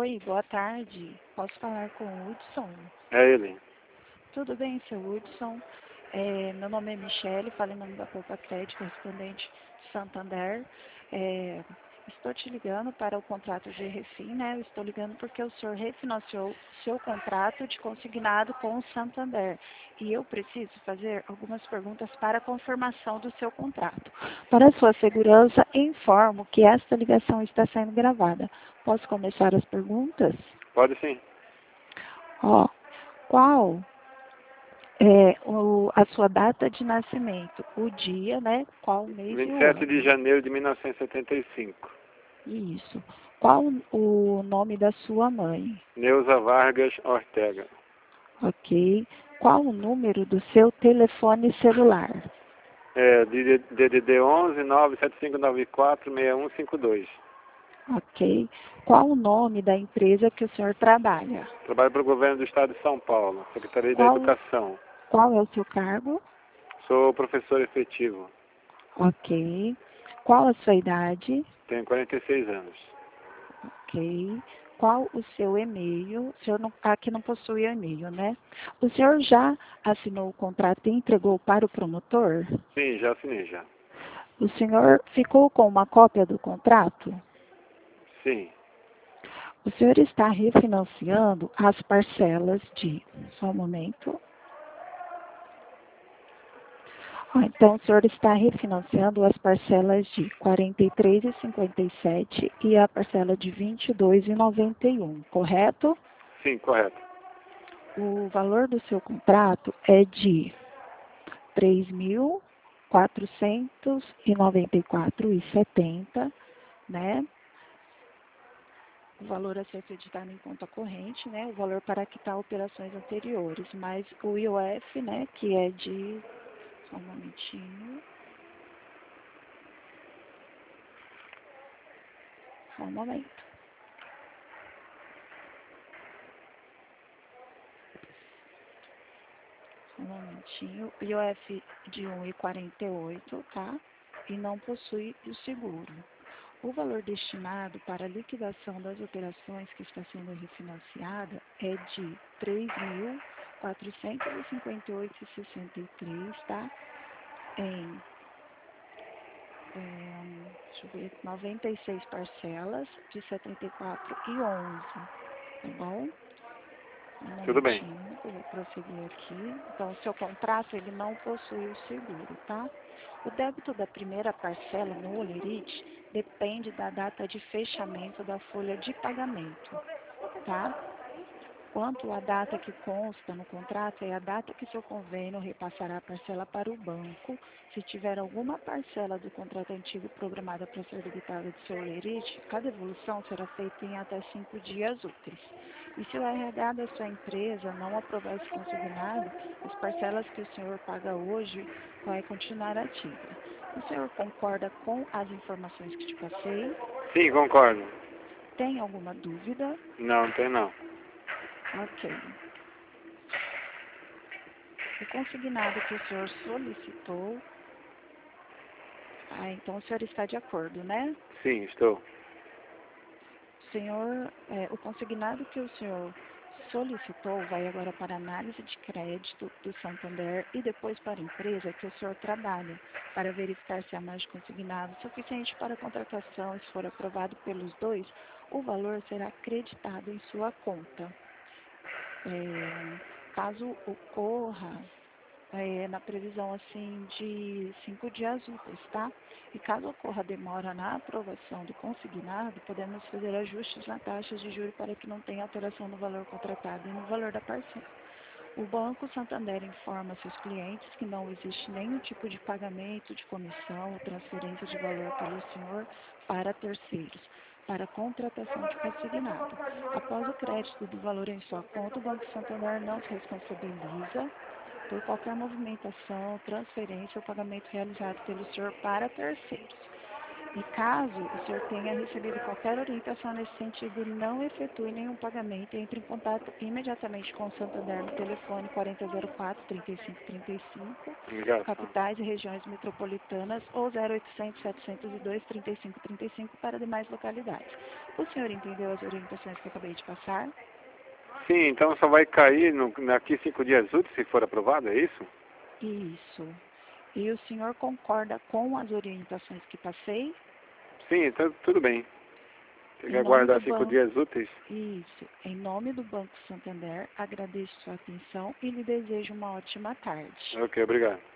Oi, boa tarde. Posso falar com o Hudson? É ele. Tudo bem, seu Hudson? Meu nome é Michele, falo em nome da Poupa Crédito, correspondente de Santander. Estou te ligando para o contrato de refim, né? Eu estou ligando porque o senhor refinanciou seu contrato de consignado com o Santander. E eu preciso fazer algumas perguntas para a confirmação do seu contrato. Para sua segurança, informo que esta ligação está sendo gravada. Posso começar as perguntas? Pode sim. Qual é a sua data de nascimento? O dia, né? Qual mês e o 27 de ano? janeiro de 1975. Isso. Qual o nome da sua mãe? Neuza Vargas Ortega. Ok. Qual o número do seu telefone celular? DDD 11 97594 6152. Ok. Qual o nome da empresa que o senhor trabalha? Trabalho para o governo do estado de São Paulo, Secretaria da Qual, Educação. qual é o seu cargo? Sou professor efetivo. Ok. Qual a sua idade? Tenho 46 anos. Ok. Qual o seu e-mail? O senhor aqui não possui e-mail, né? O senhor já assinou o contrato e entregou para o promotor? Sim, já assinei já. O senhor ficou com uma cópia do contrato? Sim. O senhor está refinanciando as parcelas de... Só um momento. Então, o senhor está refinanciando as parcelas de R$ 43,57 e a parcela de R$ 22,91, correto? Sim, correto. O valor do seu contrato é de R$ 3.494,70, né? O valor a ser acreditado em conta corrente, né? O valor para quitar operações anteriores, mais o IOF, né? Que é de... Só um momentinho. Só um momento. Só um momentinho. IOF de 1,48, tá? E não possui o seguro. O valor destinado para a liquidação das operações que está sendo refinanciada é de R$ 3.458,63, tá? Em, deixa eu ver, 96 parcelas de R$ 74,11, tá bom? Um Tudo bem. momentinho, eu vou prosseguir aqui. Então, o seu contrato, ele não possui o seguro, tá? O débito da primeira parcela no Olerite depende da data de fechamento da folha de pagamento, tá? Quanto à data que consta no contrato, é a data que seu convênio repassará a parcela para o banco. Se tiver alguma parcela do contrato antigo programada para ser debitada do seu Olerite, a devolução será feita em até 5 dias úteis. E se o RH da sua empresa não aprovar esse consignado, as parcelas que o senhor paga hoje vai continuar ativa. O senhor concorda com as informações que te passei? Sim, concordo. Tem alguma dúvida? Não tem não. Ok. O consignado que o senhor solicitou, então o senhor está de acordo, né? Sim, estou. Senhor, o consignado que o senhor solicitou vai agora para análise de crédito do Santander e depois para a empresa que o senhor trabalha, para verificar se há mais de consignado suficiente para a contratação. Se for aprovado pelos dois, o valor será acreditado em sua conta. Caso ocorra na previsão assim de 5 dias úteis, tá? E caso ocorra demora na aprovação do consignado, podemos fazer ajustes na taxa de juros para que não tenha alteração no valor contratado e no valor da parcela. O Banco Santander informa seus clientes que não existe nenhum tipo de pagamento de comissão ou transferência de valor pelo senhor para terceiros, para contratação de consignado. Após o crédito do valor em sua conta, o Banco Santander não se responsabiliza por qualquer movimentação, transferência ou pagamento realizado pelo senhor para terceiros. E caso o senhor tenha recebido qualquer orientação nesse sentido, não efetue nenhum pagamento e entre em contato imediatamente com o Santander no telefone 4004-3535, Ligação. capitais e regiões metropolitanas, ou 0800-702-3535 para demais localidades. O senhor entendeu as orientações que eu acabei de passar? Sim, então só vai cair daqui 5 dias úteis se for aprovado, é isso? Isso. E o senhor concorda com as orientações que passei? Sim, então tudo bem. Tem que Em nome aguardar do 5 banco. dias úteis. Isso. Em nome do Banco Santander, agradeço sua atenção e lhe desejo uma ótima tarde. Ok, obrigado.